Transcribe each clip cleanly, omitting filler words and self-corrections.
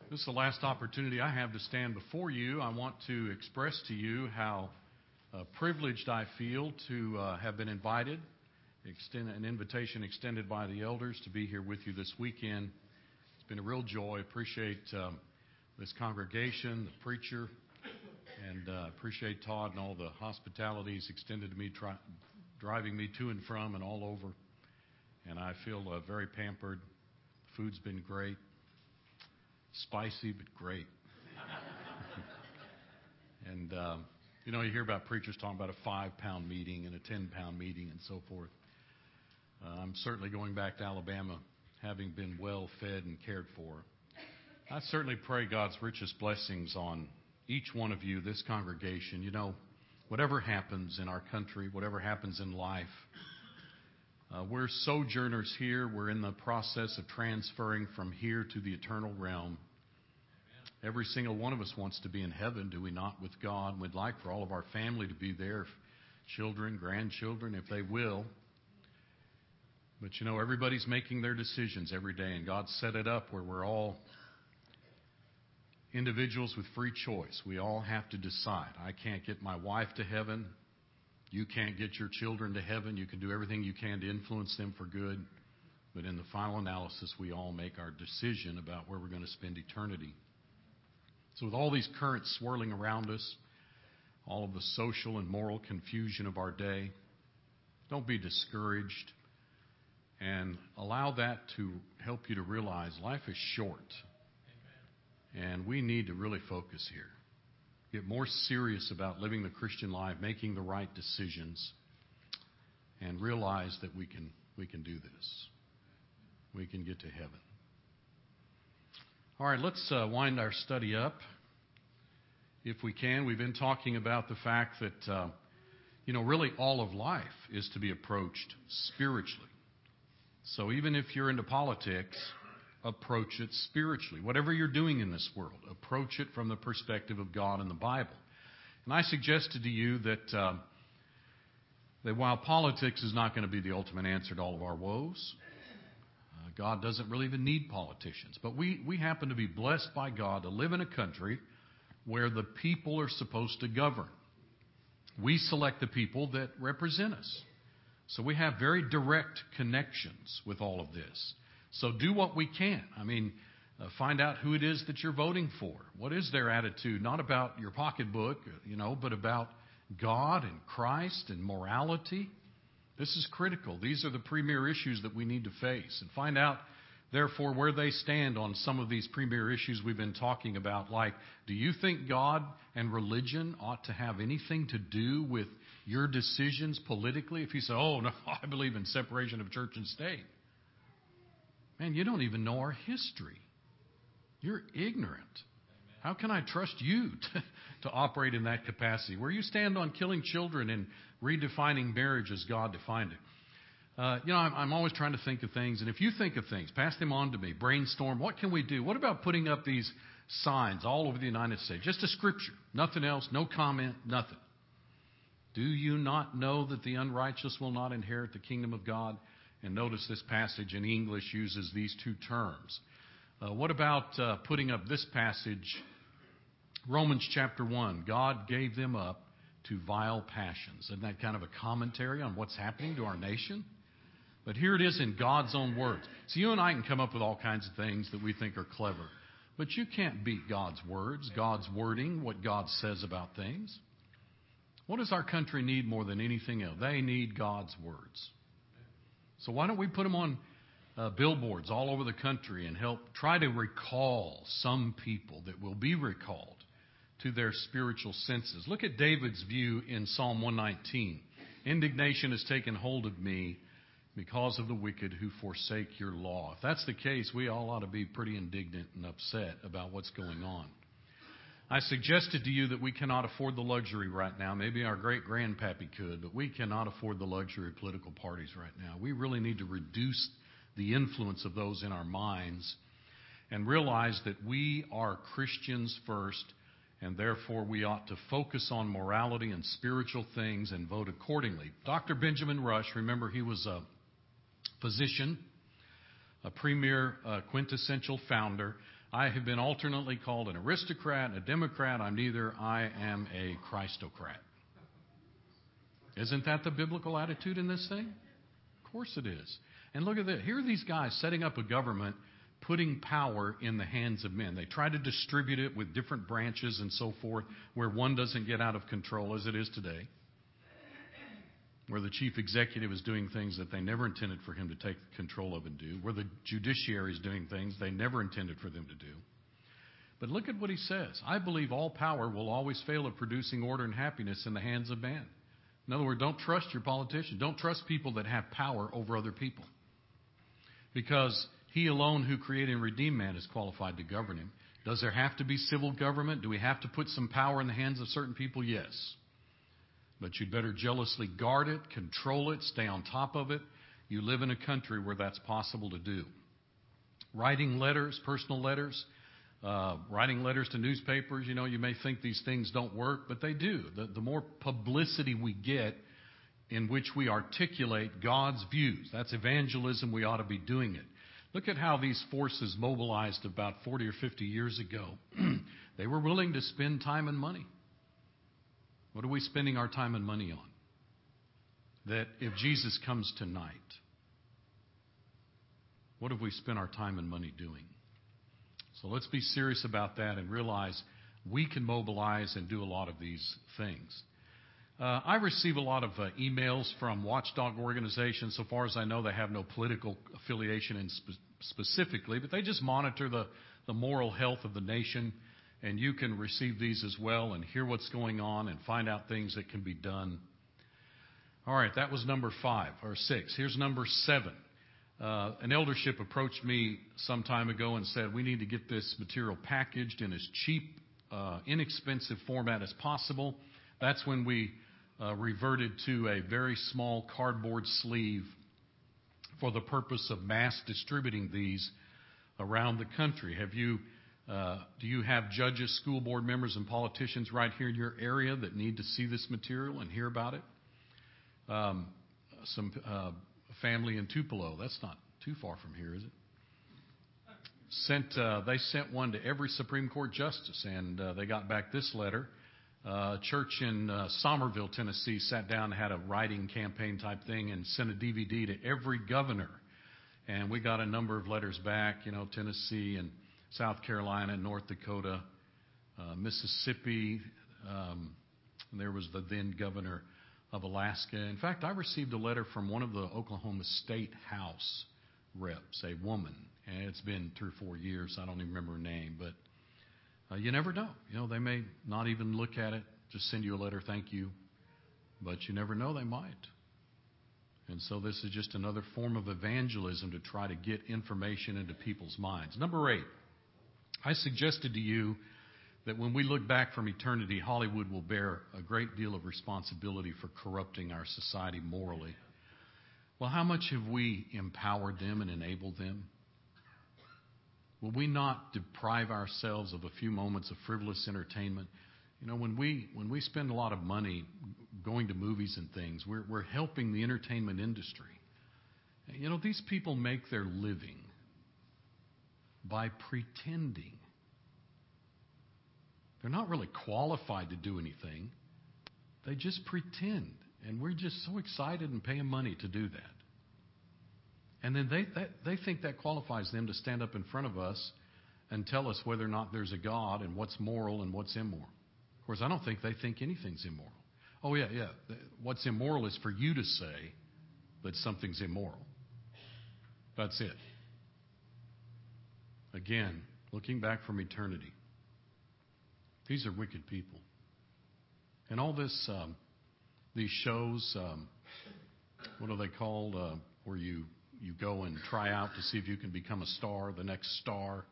This is the last opportunity I have to stand before you. I want to express to you how privileged I feel to have been invited, extend an invitation extended by the elders to be here with you this weekend. It's been a real joy. Appreciate this congregation, the preacher, and appreciate Todd and all the hospitalities extended to me, driving me to and from and all over. And I feel very pampered. Food's been great. Spicy, but great. And, you hear about preachers talking about a 5-pound meeting and a 10-pound meeting and so forth. I'm certainly going back to Alabama having been well fed and cared for. I certainly pray God's richest blessings on each one of you, this congregation. Whatever happens in our country, whatever happens in life, we're sojourners here. We're in the process of transferring from here to the eternal realm. Every single one of us wants to be in heaven, do we not, with God? We'd like for all of our family to be there, children, grandchildren, if they will. But everybody's making their decisions every day, and God set it up where we're all individuals with free choice. We all have to decide. I can't get my wife to heaven. You can't get your children to heaven. You can do everything you can to influence them for good. But in the final analysis, we all make our decision about where we're going to spend eternity. So with all these currents swirling around us, all of the social and moral confusion of our day, don't be discouraged, and allow that to help you to realize life is short. Amen. And we need to really focus here. Get more serious about living the Christian life, making the right decisions, and realize that we can do this. We can get to heaven. All right, let's wind our study up, if we can. We've been talking about the fact that, really all of life is to be approached spiritually. So even if you're into politics, approach it spiritually. Whatever you're doing in this world, approach it from the perspective of God and the Bible. And I suggested to you that while politics is not going to be the ultimate answer to all of our woes, God doesn't really even need politicians. But we happen to be blessed by God to live in a country where the people are supposed to govern. We select the people that represent us. So we have very direct connections with all of this. So do what we can. Find out who it is that you're voting for. What is their attitude? Not about your pocketbook, but about God and Christ and morality. This is critical. These are the premier issues that we need to face. And find out, therefore, where they stand on some of these premier issues we've been talking about. Like, do you think God and religion ought to have anything to do with your decisions politically? If you say, oh, no, I believe in separation of church and state. Man, you don't even know our history. You're ignorant. How can I trust you to operate in that capacity? Where you stand on killing children and redefining marriage as God defined it. I'm always trying to think of things. And if you think of things, pass them on to me. Brainstorm. What can we do? What about putting up these signs all over the United States? Just a scripture. Nothing else. No comment. Nothing. Do you not know that the unrighteous will not inherit the kingdom of God? And notice this passage in English uses these two terms. What about putting up this passage, Romans chapter 1? God gave them up to vile passions. Isn't that kind of a commentary on what's happening to our nation? But here it is in God's own words. So you and I can come up with all kinds of things that we think are clever. But you can't beat God's words, God's wording, what God says about things. What does our country need more than anything else? They need God's words. So why don't we put them on billboards all over the country and help try to recall some people that will be recalled to their spiritual senses. Look at David's view in Psalm 119. Indignation has taken hold of me because of the wicked who forsake your law. If that's the case, we all ought to be pretty indignant and upset about what's going on. I suggested to you that we cannot afford the luxury right now. Maybe our great-grandpappy could, but we cannot afford the luxury of political parties right now. We really need to reduce the influence of those in our minds and realize that we are Christians first, and therefore we ought to focus on morality and spiritual things and vote accordingly. Dr. Benjamin Rush, remember, he was a physician, a premier quintessential founder I have been alternately called an aristocrat, a Democrat. I'm neither. I am a Christocrat. Isn't that the biblical attitude in this thing? Of course it is. And look at this. Here are these guys setting up a government, putting power in the hands of men. They try to distribute it with different branches and so forth, where one doesn't get out of control as it is today, where the chief executive is doing things that they never intended for him to take control of and do, where the judiciary is doing things they never intended for them to do. But look at what he says. I believe all power will always fail at producing order and happiness in the hands of man. In other words, don't trust your politicians. Don't trust people that have power over other people. Because he alone who created and redeemed man is qualified to govern him. Does there have to be civil government? Do we have to put some power in the hands of certain people? Yes. But you'd better jealously guard it, control it, stay on top of it. You live in a country where that's possible to do. Writing letters, personal letters, writing letters to newspapers. You know, you may think these things don't work, but they do. The more publicity we get in which we articulate God's views, that's evangelism. We ought to be doing it. Look at how these forces mobilized about 40 or 50 years ago. They were willing to spend time and money. What are we spending our time and money on? That if Jesus comes tonight, what have we spent our time and money doing? So let's be serious about that and realize we can mobilize and do a lot of these things. I receive a lot of emails from watchdog organizations. So far as I know, they have no political affiliation specifically, but they just monitor the moral health of the nation. And you can receive these as well and hear what's going on and find out things that can be done. All right, that was number 5 or 6. Here's number 7. An eldership approached me some time ago and said, we need to get this material packaged in as cheap, inexpensive format as possible. That's when we reverted to a very small cardboard sleeve for the purpose of mass distributing these around the country. Do you have judges, school board members, and politicians right here in your area that need to see this material and hear about it? Some family in Tupelo, that's not too far from here, is it? They sent one to every Supreme Court justice, and they got back this letter. Church in Somerville, Tennessee, sat down and had a writing campaign type thing and sent a DVD to every governor. And we got a number of letters back, Tennessee and South Carolina, North Dakota, Mississippi. There was the then governor of Alaska. In fact, I received a letter from one of the Oklahoma State House reps, a woman. And it's been 3 or 4 years. I don't even remember her name, but you never know. They may not even look at it, just send you a letter, thank you. But you never know, they might. And so this is just another form of evangelism to try to get information into people's minds. Number 8, I suggested to you that when we look back from eternity, Hollywood will bear a great deal of responsibility for corrupting our society morally. Well, how much have we empowered them and enabled them? Will we not deprive ourselves of a few moments of frivolous entertainment? When we spend a lot of money going to movies and things, we're helping the entertainment industry. These people make their living by pretending. They're not really qualified to do anything. They just pretend. And we're just so excited and paying money to do that. And then they think that qualifies them to stand up in front of us and tell us whether or not there's a God and what's moral and what's immoral. Of course, I don't think they think anything's immoral. Oh, yeah. What's immoral is for you to say that something's immoral. That's it. Again, looking back from eternity, these are wicked people. And all this, these shows, what are they called, where you go and try out to see if you can become a star, the next star.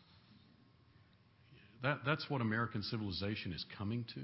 That's what American civilization is coming to.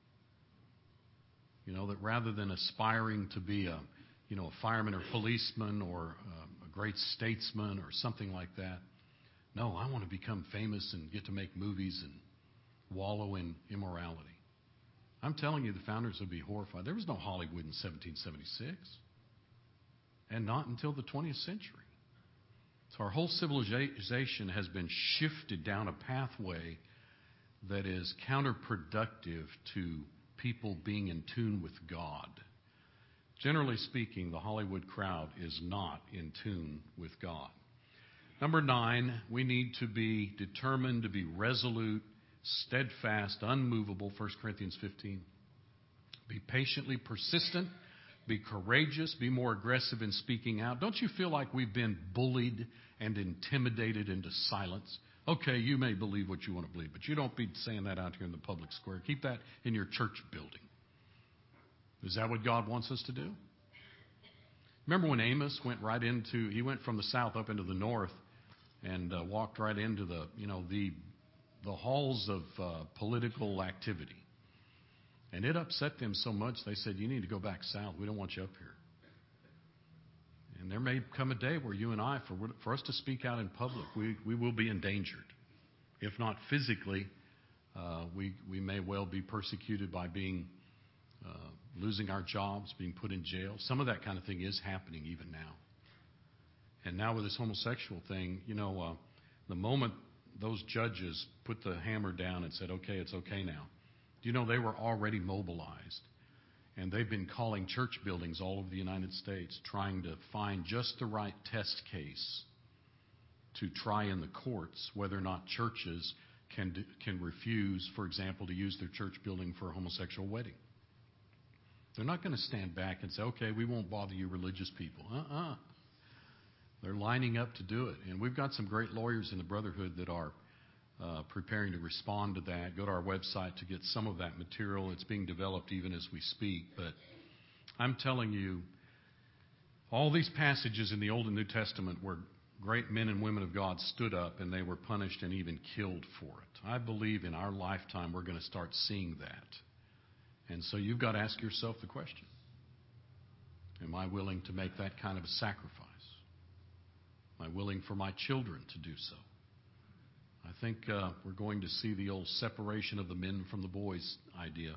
That rather than aspiring to be a fireman or policeman or a great statesman or something like that, no, I want to become famous and get to make movies and wallow in immorality. I'm telling you, the founders would be horrified. There was no Hollywood in 1776. And not until the 20th century. So our whole civilization has been shifted down a pathway that is counterproductive to people being in tune with God. Generally speaking, the Hollywood crowd is not in tune with God. Number 9, we need to be determined, to be resolute, steadfast, unmovable, 1 Corinthians 15. Be patiently persistent, be courageous, be more aggressive in speaking out. Don't you feel like we've been bullied and intimidated into silence? Okay, you may believe what you want to believe, but you don't be saying that out here in the public square. Keep that in your church building. Is that what God wants us to do? Remember when Amos went from the south up into the north and walked right into the halls of political activity. And it upset them so much, they said, you need to go back south. We don't want you up here. And there may come a day where you and I, for us to speak out in public, we will be endangered. If not physically, we may well be persecuted by losing our jobs, being put in jail. Some of that kind of thing is happening even now. And now with this homosexual thing, the moment those judges put the hammer down and said, okay, it's okay now, they were already mobilized. And they've been calling church buildings all over the United States, trying to find just the right test case to try in the courts whether or not churches can refuse, for example, to use their church building for a homosexual wedding. They're not going to stand back and say, okay, we won't bother you religious people. They're lining up to do it. And we've got some great lawyers in the Brotherhood that are preparing to respond to that. Go to our website to get some of that material. It's being developed even as we speak. But I'm telling you, all these passages in the Old and New Testament where great men and women of God stood up and they were punished and even killed for it. I believe in our lifetime we're going to start seeing that. And so you've got to ask yourself the question, am I willing to make that kind of a sacrifice? Am I willing for my children to do so? I think we're going to see the old separation of the men from the boys idea.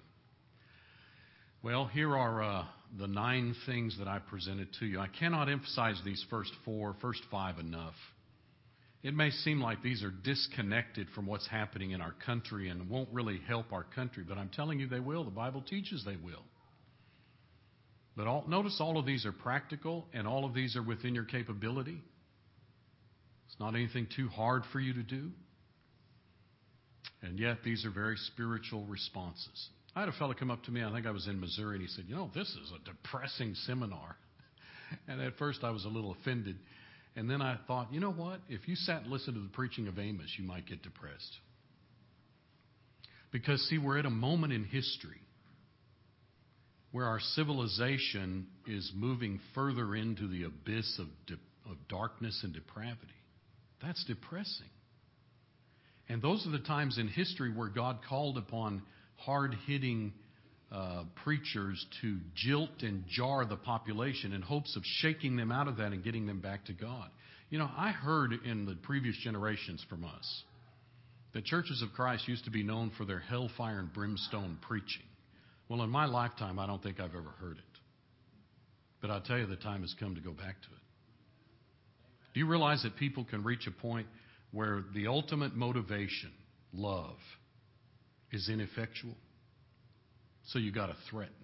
Well, here are the 9 things that I presented to you. I cannot emphasize these first 5 enough. It may seem like these are disconnected from what's happening in our country and won't really help our country, but I'm telling you they will. The Bible teaches they will. But notice all of these are practical and all of these are within your capability. It's not anything too hard for you to do. And yet these are very spiritual responses. I had a fellow come up to me, I think I was in Missouri, and he said, this is a depressing seminar. And at first I was a little offended. And then I thought, you know what? If you sat and listened to the preaching of Amos, you might get depressed. Because, see, we're at a moment in history where our civilization is moving further into the abyss of darkness and depravity. That's depressing. And those are the times in history where God called upon hard-hitting preachers to jilt and jar the population in hopes of shaking them out of that and getting them back to God. I heard in the previous generations from us that churches of Christ used to be known for their hellfire and brimstone preaching. Well, in my lifetime, I don't think I've ever heard it. But I'll tell you, the time has come to go back to it. Do you realize that people can reach a point where the ultimate motivation, love, is ineffectual? So you got to threaten.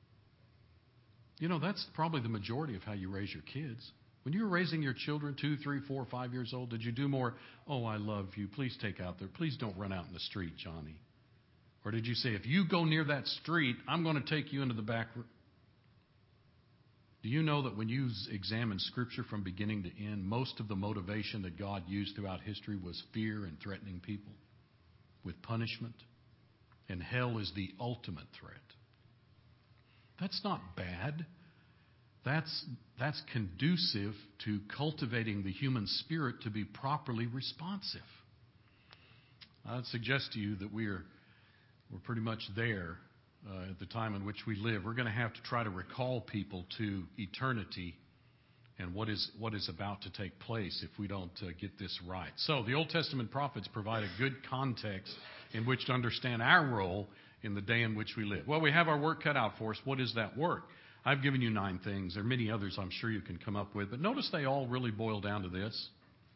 That's probably the majority of how you raise your kids. When you were raising your children 2, 3, 4, 5 years old, did you do more, oh, I love you, please take out there, please don't run out in the street, Johnny? Or did you say, if you go near that street, I'm going to take you into the back room? Do you know that when you examine Scripture from beginning to end, most of the motivation that God used throughout history was fear and threatening people with punishment? And hell is the ultimate threat. That's not bad. That's conducive to cultivating the human spirit to be properly responsive. I'd suggest to you that we're pretty much there at the time in which we live. We're going to have to try to recall people to eternity and what is about to take place if we don't get this right. So the Old Testament prophets provide a good context in which to understand our role in the day in which we live. Well, we have our work cut out for us. What is that work? I've given you 9 things. There are many others I'm sure you can come up with. But notice they all really boil down to this.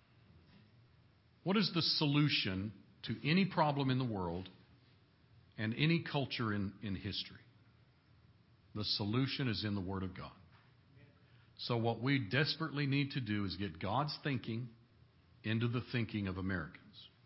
What is the solution to any problem in the world and any culture in history? The solution is in the Word of God. So what we desperately need to do is get God's thinking into the thinking of Americans.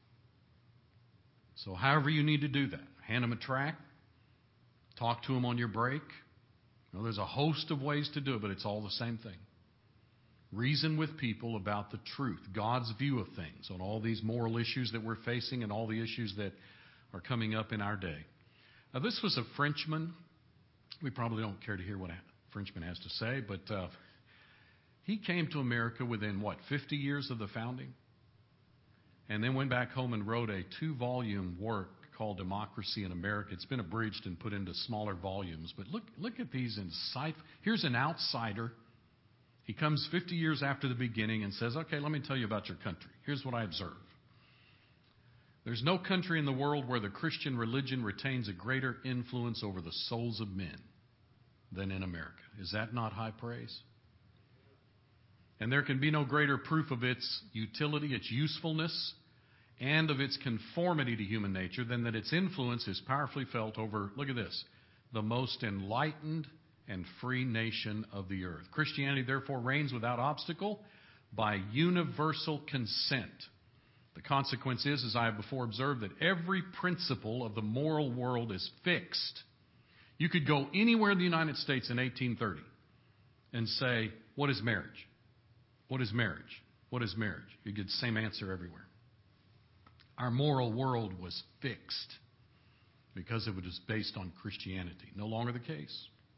So however you need to do that, hand them a tract, talk to them on your break. There's a host of ways to do it, but it's all the same thing. Reason with people about the truth, God's view of things on all these moral issues that we're facing and all the issues that are coming up in our day. Now, this was a Frenchman. We probably don't care to hear what a Frenchman has to say, but he came to America within, 50 years of the founding? And then went back home and wrote a 2-volume work called Democracy in America. It's been abridged and put into smaller volumes. But look at these insightful. Here's an outsider. He comes 50 years after the beginning and says, okay, let me tell you about your country. Here's what I observe. There's no country in the world where the Christian religion retains a greater influence over the souls of men than in America. Is that not high praise? And there can be no greater proof of its utility, its usefulness, and of its conformity to human nature than that its influence is powerfully felt over, look at this, the most enlightened and free nation of the earth. Christianity, therefore, reigns without obstacle by universal consent. The consequence is, as I have before observed, that every principle of the moral world is fixed. You could go anywhere in the United States in 1830 and say, what is marriage? What is marriage? What is marriage? You get the same answer everywhere. Our moral world was fixed because it was based on Christianity. No longer the case.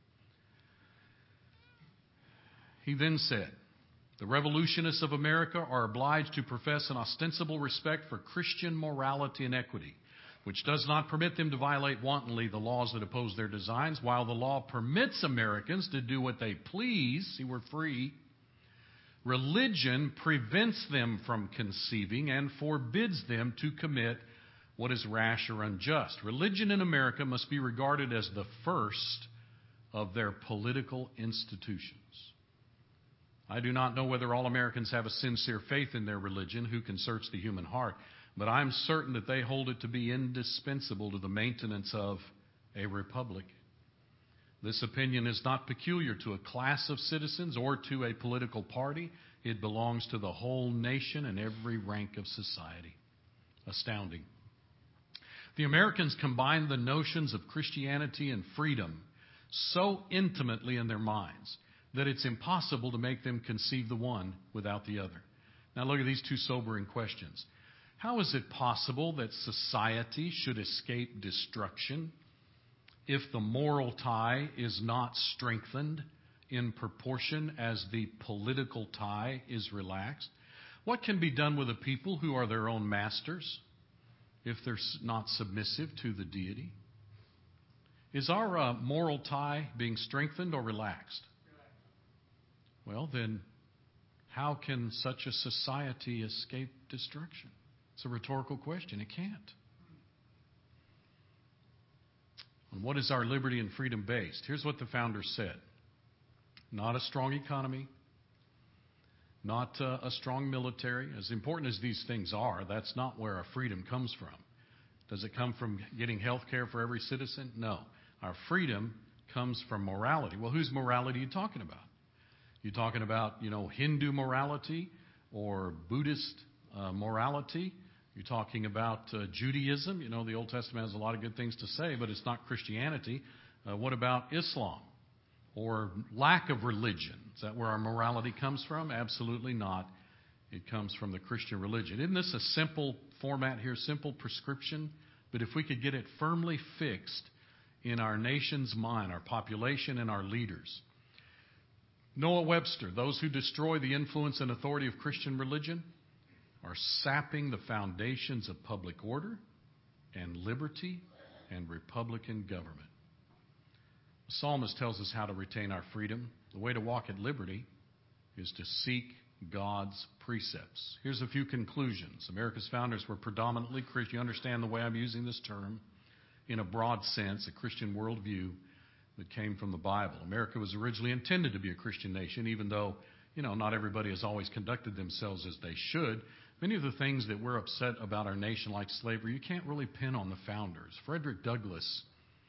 He then said, the revolutionists of America are obliged to profess an ostensible respect for Christian morality and equity, which does not permit them to violate wantonly the laws that oppose their designs, while the law permits Americans to do what they please. See, we're free. Religion prevents them from conceiving and forbids them to commit what is rash or unjust. Religion in America must be regarded as the first of their political institutions. I do not know whether all Americans have a sincere faith in their religion. Who can search the human heart? But I'm certain that they hold it to be indispensable to the maintenance of a republic. This opinion is not peculiar to a class of citizens or to a political party. It belongs to the whole nation and every rank of society. Astounding. The Americans combine the notions of Christianity and freedom so intimately in their minds that it's impossible to make them conceive the one without the other. Now look at these two sobering questions. How is it possible that society should escape destruction if the moral tie is not strengthened in proportion as the political tie is relaxed? What can be done with a people who are their own masters if they're not submissive to the deity? Is our moral tie being strengthened or relaxed? Well, then, how can such a society escape destruction? It's a rhetorical question. It can't. On what is our liberty and freedom based? Here's what the founders said. Not a strong economy, not a strong military. As important as these things are, that's not where our freedom comes from. Does it come from getting health care for every citizen? No. Our freedom comes from morality. Well, whose morality are you talking about? You talking about, Hindu morality or Buddhist morality? You're talking about Judaism. The Old Testament has a lot of good things to say, but it's not Christianity. What about Islam or lack of religion? Is that where our morality comes from? Absolutely not. It comes from the Christian religion. Isn't this a simple format here, simple prescription? But if we could get it firmly fixed in our nation's mind, our population and our leaders. Noah Webster, those who destroy the influence and authority of Christian religion are sapping the foundations of public order and liberty and Republican government. The psalmist tells us how to retain our freedom. The way to walk at liberty is to seek God's precepts. Here's a few conclusions. America's founders were predominantly Christian. You understand the way I'm using this term? In a broad sense, a Christian worldview that came from the Bible. America was originally intended to be a Christian nation, even though, not everybody has always conducted themselves as they should. Many of the things that we're upset about our nation, like slavery, you can't really pin on the founders. Frederick Douglass,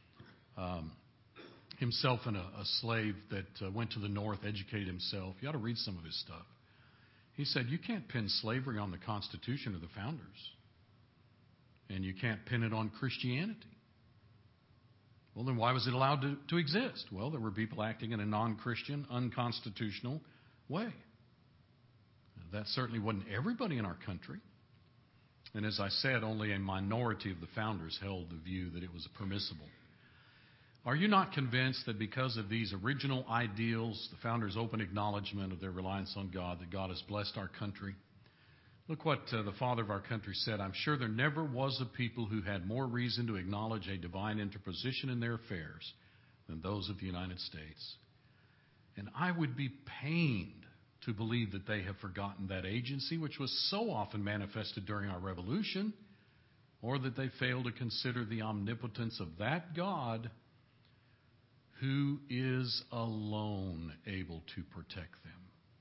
himself a slave that went to the North, educated himself. You ought to read some of his stuff. He said, you can't pin slavery on the Constitution or the founders. And you can't pin it on Christianity. Well, then why was it allowed to exist? Well, there were people acting in a non-Christian, unconstitutional way. That certainly wasn't everybody in our country. And as I said, only a minority of the founders held the view that it was permissible. Are you not convinced that because of these original ideals, the founders' open acknowledgement of their reliance on God, that God has blessed our country? Look what the father of our country said. I'm sure there never was a people who had more reason to acknowledge a divine interposition in their affairs than those of the United States. And I would be pained to believe that they have forgotten that agency, which was so often manifested during our revolution, or that they fail to consider the omnipotence of that God who is alone able to protect them.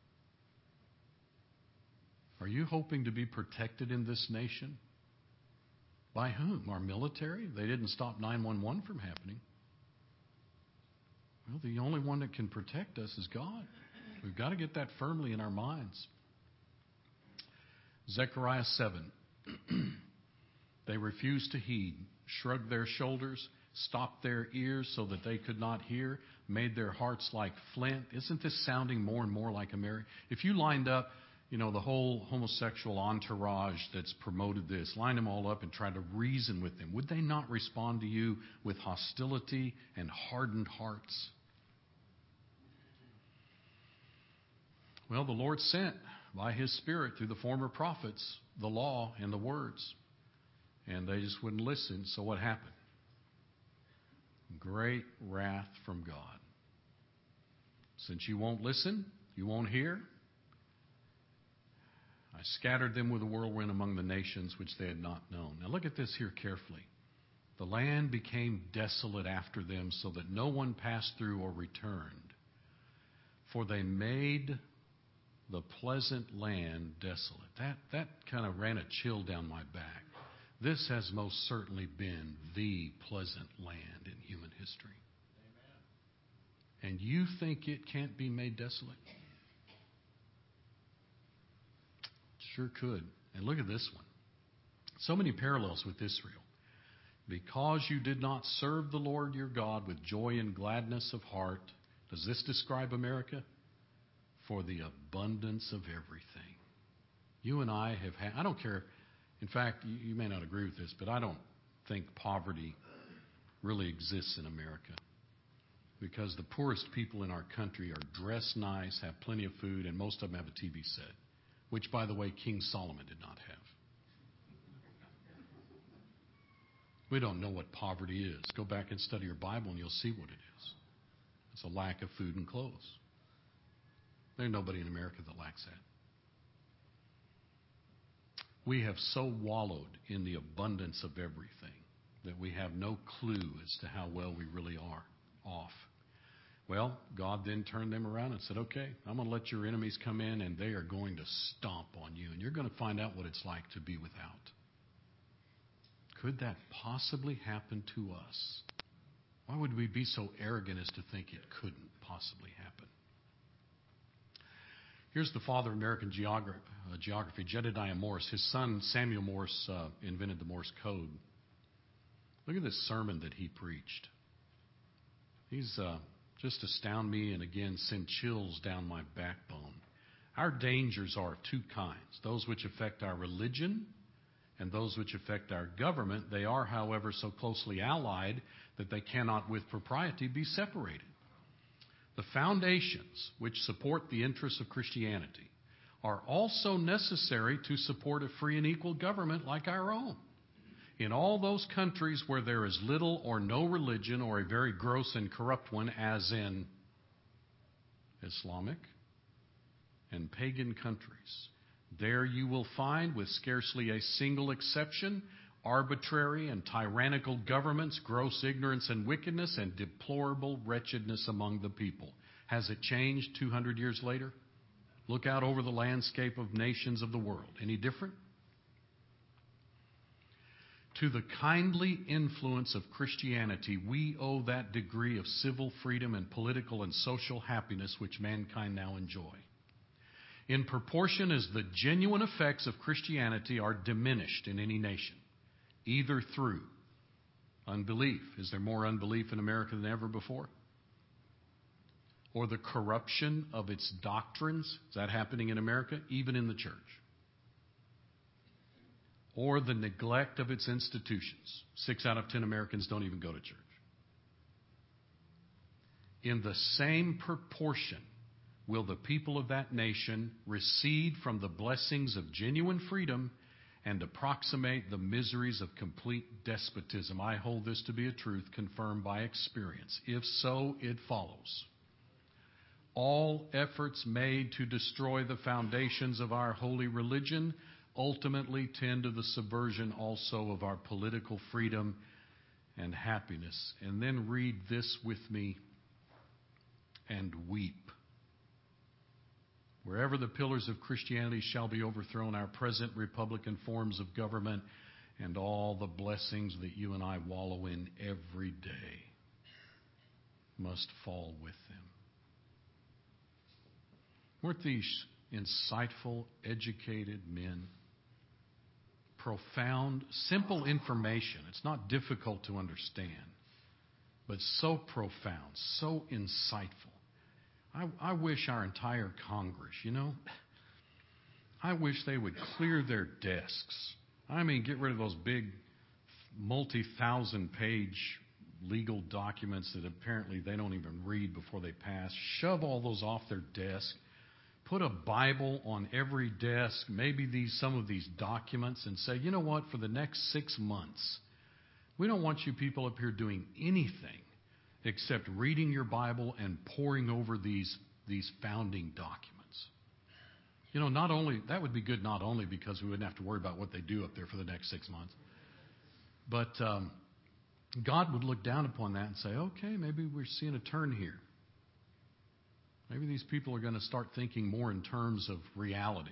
Are you hoping to be protected in this nation? By whom? Our military? They didn't stop 9/11 from happening. Well, the only one that can protect us is God. We've got to get that firmly in our minds. Zechariah 7. They refused to heed, shrugged their shoulders, stopped their ears so that they could not hear, made their hearts like flint. Isn't this sounding more and more like America? If you lined up, the whole homosexual entourage that's promoted this, line them all up and try to reason with them, would they not respond to you with hostility and hardened hearts? Well, the Lord sent by His Spirit through the former prophets the law and the words. And they just wouldn't listen. So what happened? Great wrath from God. Since you won't listen, you won't hear, I scattered them with a whirlwind among the nations which they had not known. Now look at this here carefully. The land became desolate after them so that no one passed through or returned. For they made the pleasant land desolate. That kind of ran a chill down my back. This has most certainly been the pleasant land in human history. Amen. And you think it can't be made desolate? Sure could. And look at this one. So many parallels with Israel. Because you did not serve the Lord your God with joy and gladness of heart. Does this describe America? For the abundance of everything. You and I have had, I don't care, in fact, you may not agree with this, but I don't think poverty really exists in America. Because the poorest people in our country are dressed nice, have plenty of food, and most of them have a TV set. Which, by the way, King Solomon did not have. We don't know what poverty is. Go back and study your Bible and you'll see what it is. It's a lack of food and clothes. There's nobody in America that lacks that. We have so wallowed in the abundance of everything that we have no clue as to how well we really are off. Well, God then turned them around and said, okay, I'm going to let your enemies come in and they are going to stomp on you. And you're going to find out what it's like to be without. Could that possibly happen to us? Why would we be so arrogant as to think it couldn't possibly happen? Here's the father of American geography, Jedediah Morse. His son, Samuel Morse, invented the Morse code. Look at this sermon that he preached. He's just astound me and again send chills down my backbone. Our dangers are of two kinds. Those which affect our religion and those which affect our government. They are, however, so closely allied that they cannot with propriety be separated. The foundations which support the interests of Christianity are also necessary to support a free and equal government like our own. In all those countries where there is little or no religion or a very gross and corrupt one, as in Islamic and pagan countries, there you will find, with scarcely a single exception, arbitrary and tyrannical governments, gross ignorance and wickedness, and deplorable wretchedness among the people. Has it changed 200 years later? Look out over the landscape of nations of the world. Any different? To the kindly influence of Christianity, we owe that degree of civil freedom and political and social happiness which mankind now enjoy. In proportion as the genuine effects of Christianity are diminished in any nation, either through unbelief. Is there more unbelief in America than ever before? Or the corruption of its doctrines? Is that happening in America? Even in the church. Or the neglect of its institutions. 6 out of 10 Americans don't even go to church. In the same proportion will the people of that nation recede from the blessings of genuine freedom and approximate the miseries of complete despotism. I hold this to be a truth confirmed by experience. If so, it follows. All efforts made to destroy the foundations of our holy religion ultimately tend to the subversion also of our political freedom and happiness. And then read this with me and weep. Wherever the pillars of Christianity shall be overthrown, our present republican forms of government and all the blessings that you and I wallow in every day must fall with them. Weren't these insightful, educated men? Profound, simple information. It's not difficult to understand, but so profound, so insightful. I wish our entire Congress, I wish they would clear their desks. I mean, get rid of those big multi-thousand page legal documents that apparently they don't even read before they pass. Shove all those off their desk. Put a Bible on every desk, maybe some of these documents, and say, you know what, for the next 6 months, we don't want you people up here doing anything except reading your Bible and poring over these founding documents. Not only, that would be good not only because we wouldn't have to worry about what they do up there for the next 6 months, but God would look down upon that and say, okay, maybe we're seeing a turn here. Maybe these people are going to start thinking more in terms of reality.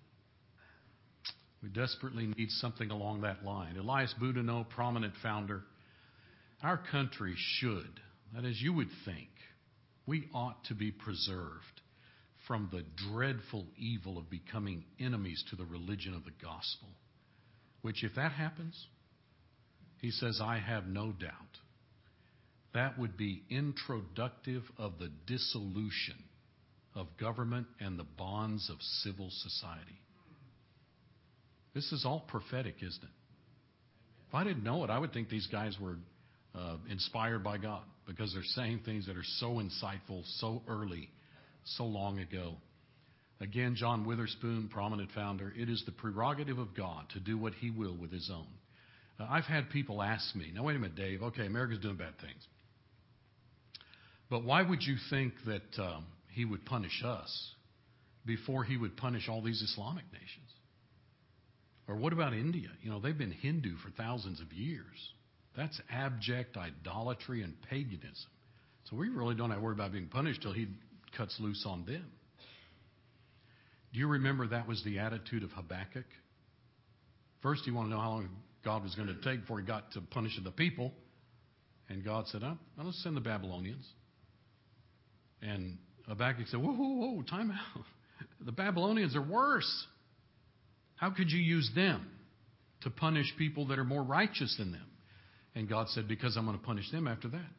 We desperately need something along that line. Elias Boudinot, prominent founder. Our country should, that is, you would think, we ought to be preserved from the dreadful evil of becoming enemies to the religion of the gospel. Which, if that happens, he says, I have no doubt, that would be introductive of the dissolution of government and the bonds of civil society. This is all prophetic, isn't it? If I didn't know it, I would think these guys were inspired by God because they're saying things that are so insightful, so early, so long ago. Again, John Witherspoon, prominent founder, it is the prerogative of God to do what He will with His own. I've had people ask me, now wait a minute, Dave, okay, America's doing bad things. But why would you think that He would punish us before He would punish all these Islamic nations? Or what about India? They've been Hindu for thousands of years. That's abject idolatry and paganism. So we really don't have to worry about being punished till He cuts loose on them. Do you remember that was the attitude of Habakkuk? First, he wanted to know how long God was going to take before He got to punishing the people. And God said, let's send the Babylonians. And Habakkuk said, whoa, time out. The Babylonians are worse. How could you use them to punish people that are more righteous than them? And God said, because I'm going to punish them after that.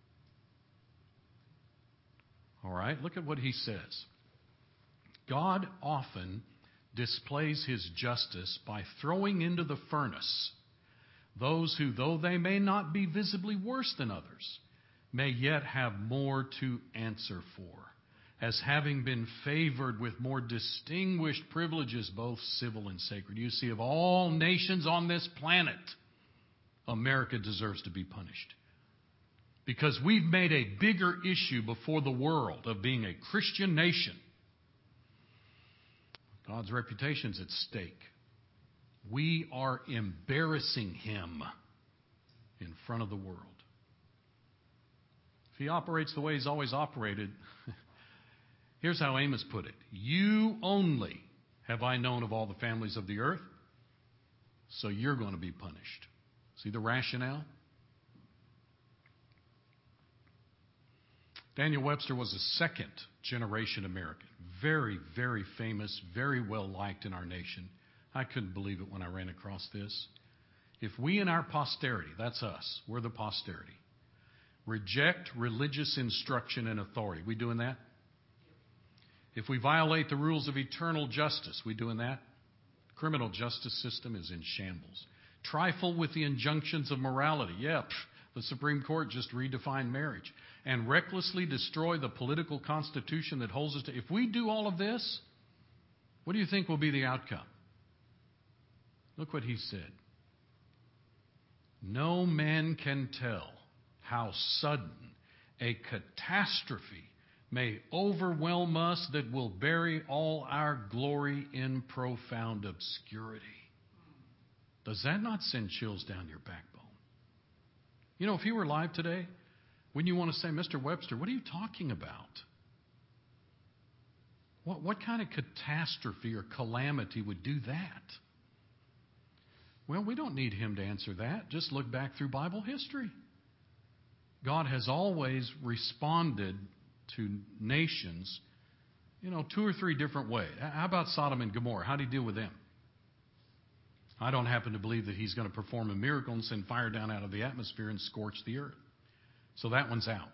All right, look at what He says. God often displays His justice by throwing into the furnace those who, though they may not be visibly worse than others, may yet have more to answer for, as having been favored with more distinguished privileges, both civil and sacred. You see, of all nations on this planet, America deserves to be punished. Because we've made a bigger issue before the world of being a Christian nation. God's reputation's at stake. We are embarrassing Him in front of the world. If He operates the way He's always operated, Here's how Amos put it. You only have I known of all the families of the earth, so you're going to be punished. See the rationale? Daniel Webster was a second-generation American. Very, very famous, very well liked in our nation. I couldn't believe it when I ran across this. If we in our posterity, that's us, we're the posterity, reject religious instruction and authority, we doing that? If we violate the rules of eternal justice, we doing that? Criminal justice system is in shambles. Trifle with the injunctions of morality. The Supreme Court just redefined marriage. And recklessly destroy the political constitution that holds us to. If we do all of this, what do you think will be the outcome? Look what he said. No man can tell how sudden a catastrophe may overwhelm us that will bury all our glory in profound obscurity. Does that not send chills down your backbone? You know, if he were alive today, wouldn't you want to say, Mr. Webster, what are you talking about? What kind of catastrophe or calamity would do that? Well, we don't need him to answer that. Just look back through Bible history. God has always responded to nations, 2 or 3 different ways. How about Sodom and Gomorrah? How did he deal with them? I don't happen to believe that he's going to perform a miracle and send fire down out of the atmosphere and scorch the earth. So that one's out.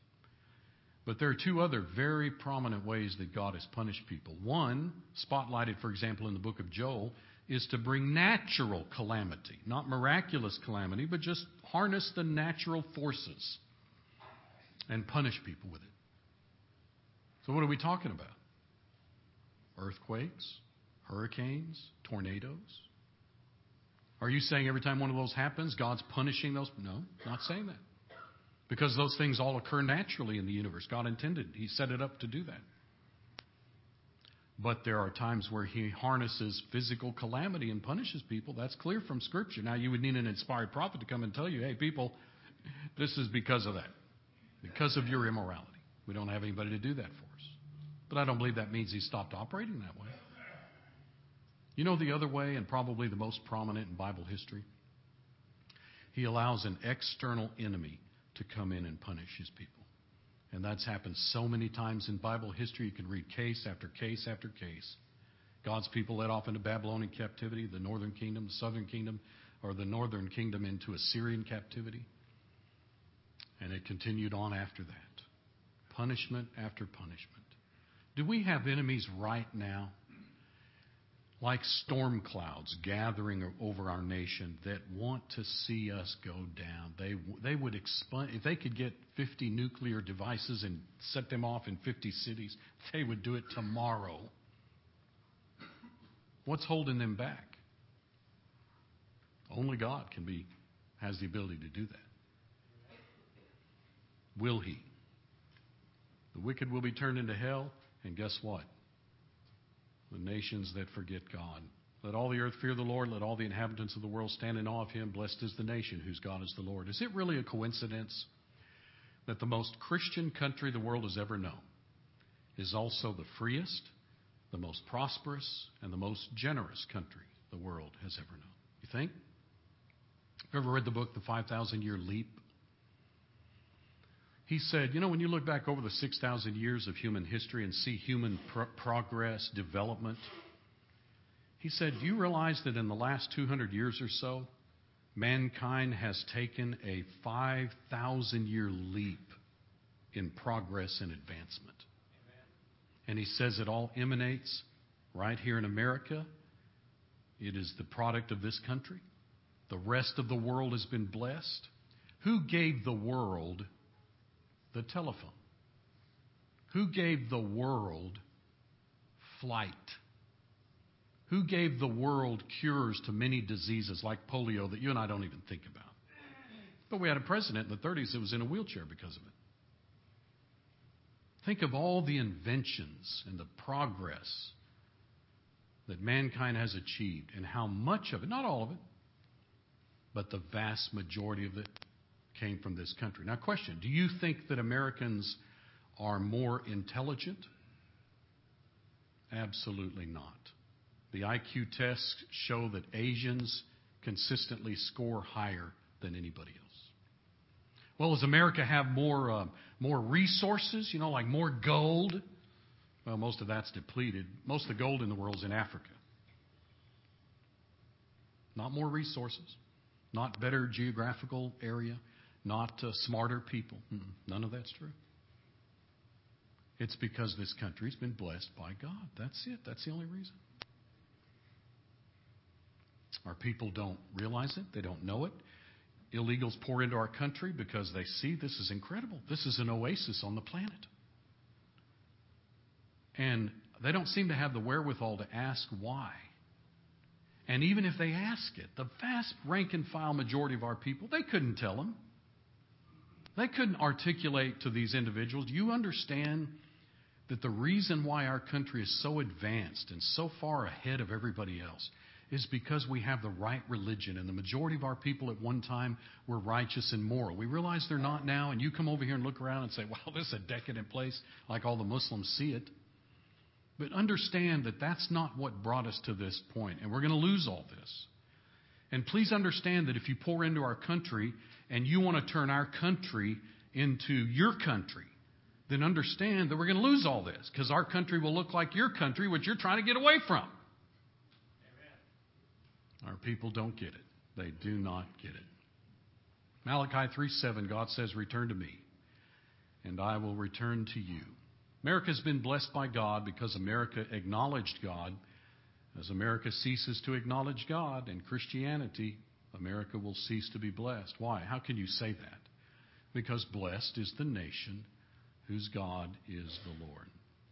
But there are 2 other very prominent ways that God has punished people. One, spotlighted, for example, in the book of Joel, is to bring natural calamity. Not miraculous calamity, but just harness the natural forces and punish people with it. So what are we talking about? Earthquakes, hurricanes, tornadoes. Are you saying every time one of those happens, God's punishing those? No, not saying that. Because those things all occur naturally in the universe. God intended. He set it up to do that. But there are times where he harnesses physical calamity and punishes people. That's clear from Scripture. Now, you would need an inspired prophet to come and tell you, hey, people, this is because of that. Because of your immorality. We don't have anybody to do that for us. But I don't believe that means he stopped operating that way. You know the other way, and probably the most prominent in Bible history? He allows an external enemy to come in and punish his people. And that's happened so many times in Bible history. You can read case after case after case. God's people led off into Babylonian captivity, the northern kingdom, the southern kingdom, or the northern kingdom into Assyrian captivity. And it continued on after that. Punishment after punishment. Do we have enemies right now? Like storm clouds gathering over our nation that want to see us go down. They would if they could get 50 nuclear devices and set them off in 50 cities, they would do it tomorrow. What's holding them back? Only God has the ability to do that. Will he? The wicked will be turned into hell, and guess what? The nations that forget God. Let all the earth fear the Lord. Let all the inhabitants of the world stand in awe of him. Blessed is the nation whose God is the Lord. Is it really a coincidence that the most Christian country the world has ever known is also the freest, the most prosperous, and the most generous country the world has ever known? You think? Have you ever read the book, The 5,000-Year Leap? He said, when you look back over the 6,000 years of human history and see human progress, development, he said, do you realize that in the last 200 years or so, mankind has taken a 5,000-year leap in progress and advancement? Amen. And he says it all emanates right here in America. It is the product of this country. The rest of the world has been blessed. Who gave the world the telephone? Who gave the world flight? Who gave the world cures to many diseases like polio that you and I don't even think about? But we had a president in the 30s that was in a wheelchair because of it. Think of all the inventions and the progress that mankind has achieved and how much of it, not all of it, but the vast majority of it came from this country. Now, question, do you think that Americans are more intelligent Absolutely not. The IQ tests show that Asians consistently score higher than anybody else. Well, does America have more resources, like more gold? Well, most of that's depleted. Most of the gold in the world is in Africa. Not more resources, not better geographical area, not smarter people. None of that's true. It's because this country's been blessed by God. That's it. That's the only reason. Our people don't realize it. They don't know it. Illegals pour into our country because they see this is incredible. This is an oasis on the planet. And they don't seem to have the wherewithal to ask why. And even if they ask it, the vast rank and file majority of our people, they couldn't tell them. They couldn't articulate to these individuals, do you understand that the reason why our country is so advanced and so far ahead of everybody else is because we have the right religion, and the majority of our people at one time were righteous and moral. We realize they're not now, and you come over here and look around and say, wow, this is a decadent place, like all the Muslims see it. But understand that that's not what brought us to this point, and we're going to lose all this. And please understand that if you pour into our country and you want to turn our country into your country, then understand that we're going to lose all this, because our country will look like your country, which you're trying to get away from. Our people don't get it. They do not get it. Malachi 3:7, God says, return to me, and I will return to you. America's been blessed by God because America acknowledged God. As America ceases to acknowledge God and Christianity, America will cease to be blessed. Why? How can you say that? Because blessed is the nation whose God is the Lord.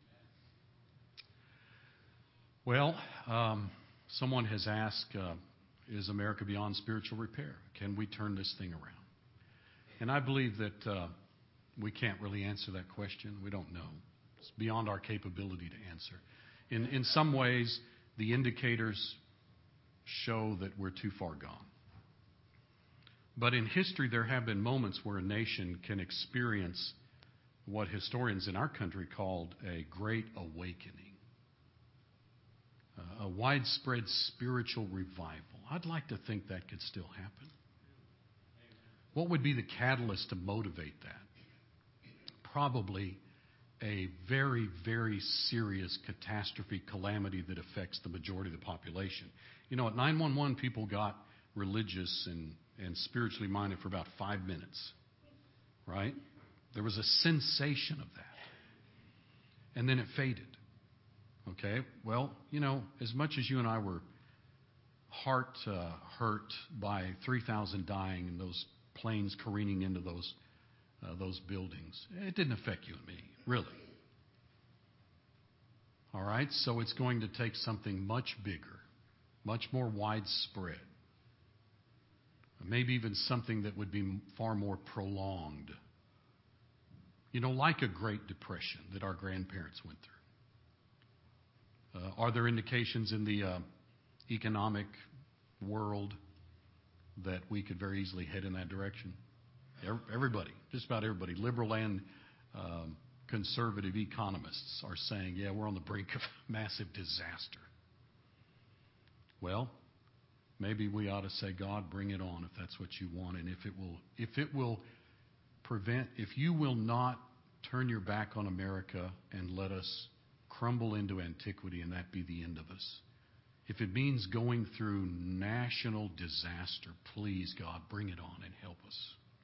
Well, someone has asked, is America beyond spiritual repair? Can we turn this thing around? And I believe that we can't really answer that question. We don't know. It's beyond our capability to answer. In some ways, the indicators show that we're too far gone. But in history, there have been moments where a nation can experience what historians in our country called a great awakening. A widespread spiritual revival. I'd like to think that could still happen. What would be the catalyst to motivate that? Probably a very, very serious catastrophe, calamity that affects the majority of the population. At 911, people got religious and spiritually minded for about 5 minutes, right? There was a sensation of that. And then it faded. Okay, well, as much as you and I were heart hurt by 3,000 dying and those planes careening into those buildings, it didn't affect you and me, really. All right, so it's going to take something much bigger, much more widespread, maybe even something that would be far more prolonged, like a Great Depression that our grandparents went through. Are there indications in the economic world that we could very easily head in that direction? Everybody, just about everybody, liberal and conservative economists are saying, yeah, we're on the brink of massive disaster. Well, maybe we ought to say, God, bring it on if that's what you want. And if you will not turn your back on America and let us crumble into antiquity and that be the end of us. If it means going through national disaster, please, God, bring it on and help us.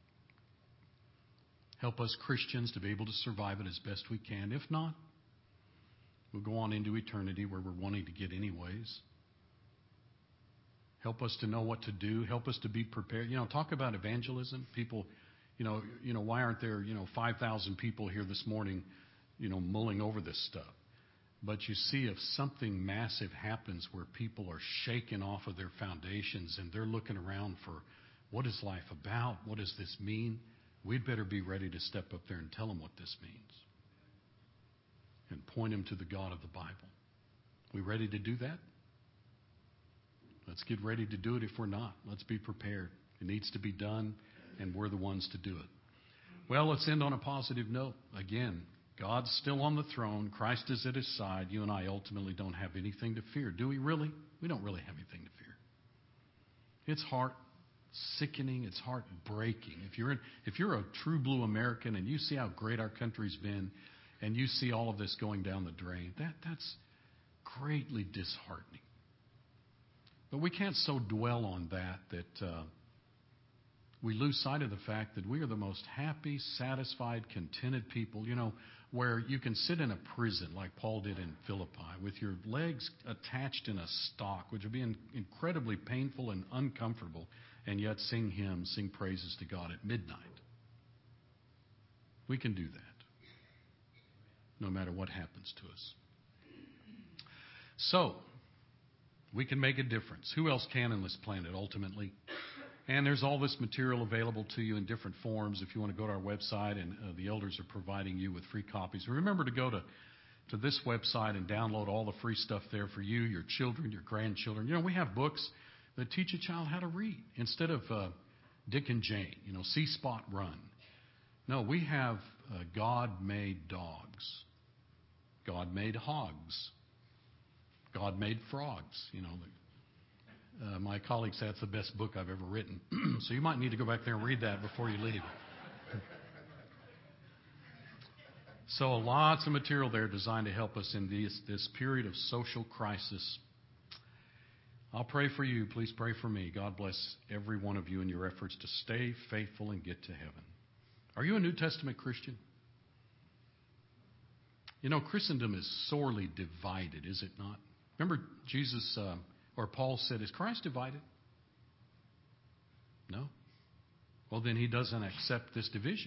Help us Christians to be able to survive it as best we can. If not, we'll go on into eternity where we're wanting to get anyways. Help us to know what to do. Help us to be prepared. Talk about evangelism. People, why aren't there, 5,000 people here this morning, mulling over this stuff? But you see, if something massive happens where people are shaken off of their foundations and they're looking around for what is life about, what does this mean, we'd better be ready to step up there and tell them what this means and point them to the God of the Bible. We ready to do that? Let's get ready to do it if we're not. Let's be prepared. It needs to be done, and we're the ones to do it. Well, let's end on a positive note. Again, God's still on the throne. Christ is at his side. You and I ultimately don't have anything to fear. Do we really? We don't really have anything to fear. It's heart-sickening. It's heart-breaking. If you're a true blue American and you see how great our country's been and you see all of this going down the drain, that's greatly disheartening. But we can't so dwell on that we lose sight of the fact that we are the most happy, satisfied, contented people, where you can sit in a prison like Paul did in Philippi with your legs attached in a stock, which would be incredibly painful and uncomfortable, and yet sing hymns, sing praises to God at midnight. We can do that, no matter what happens to us. So, we can make a difference. Who else can on this planet, ultimately? And there's all this material available to you in different forms if you want to go to our website, and the elders are providing you with free copies. Remember to go to this website and download all the free stuff there for you, your children, your grandchildren. We have books that teach a child how to read instead of Dick and Jane, See Spot Run. No, we have God made dogs. God made hogs. God made frogs. My colleague said it's the best book I've ever written. So you might need to go back there and read that before you leave. So lots of material there designed to help us in this period of social crisis. I'll pray for you. Please pray for me. God bless every one of you in your efforts to stay faithful and get to heaven. Are you a New Testament Christian? Christendom is sorely divided, is it not? Remember Jesus... Or Paul said, is Christ divided? No. Well, then he doesn't accept this division.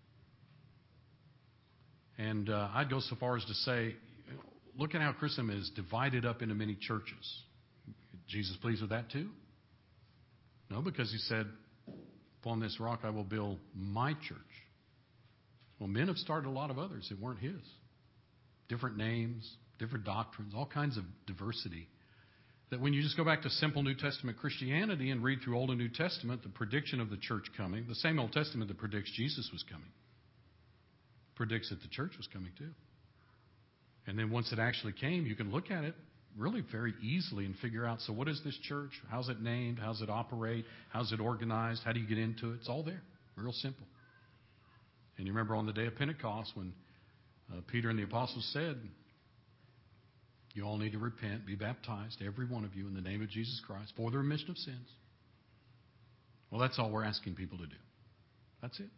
And I'd go so far as to say, look at how Christendom is divided up into many churches. Jesus pleased with that too? No, because he said, upon this rock I will build my church. Well, men have started a lot of others that weren't his. Different names, different doctrines, all kinds of diversity. That when you just go back to simple New Testament Christianity and read through Old and New Testament, the prediction of the church coming, the same Old Testament that predicts Jesus was coming, predicts that the church was coming too. And then once it actually came, you can look at it really very easily and figure out, so what is this church? How's it named? How's it operate? How's it organized? How do you get into it? It's all there. Real simple. And you remember on the day of Pentecost when Peter and the apostles said, you all need to repent, be baptized, every one of you, in the name of Jesus Christ, for the remission of sins. Well, that's all we're asking people to do. That's it.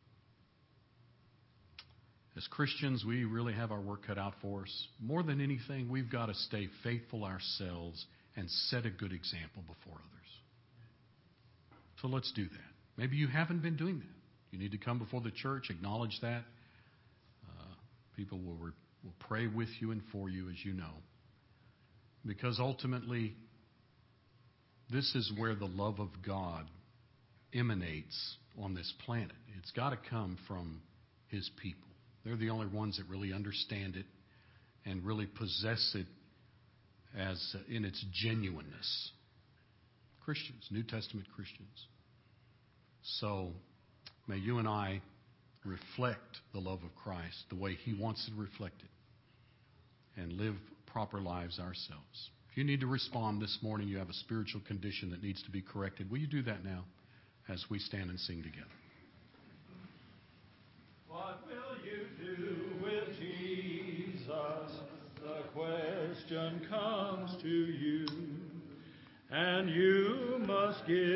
As Christians, we really have our work cut out for us. More than anything, we've got to stay faithful ourselves and set a good example before others. So let's do that. Maybe you haven't been doing that. You need to come before the church, acknowledge that. People will pray with you and for you, as you know. Because ultimately, this is where the love of God emanates on this planet. It's got to come from his people. They're the only ones that really understand it and really possess it as in its genuineness. Christians, New Testament Christians. So may you and I reflect the love of Christ the way he wants to reflect it and live proper lives ourselves. If you need to respond this morning, you have a spiritual condition that needs to be corrected, will you do that now as we stand and sing together? What will you do with Jesus? The question comes to you, and you must give